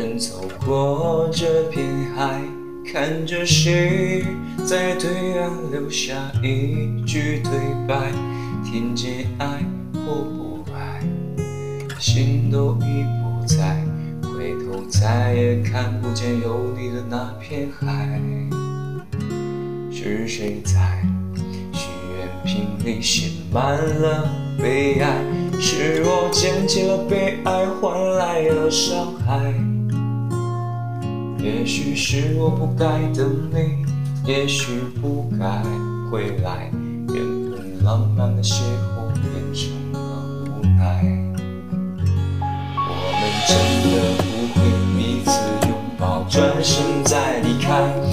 人走过这片海，看着谁在对岸留下一句对白，听见爱或不爱，心都已不在，回头再也看不见有你的那片海。是谁在许愿瓶里写满了悲哀？是我捡起了被爱换来了伤害。也许是我不该等你，也许不该回来，原本浪漫的邂逅变成了无奈。我们真的不会彼此拥抱，转身再离开。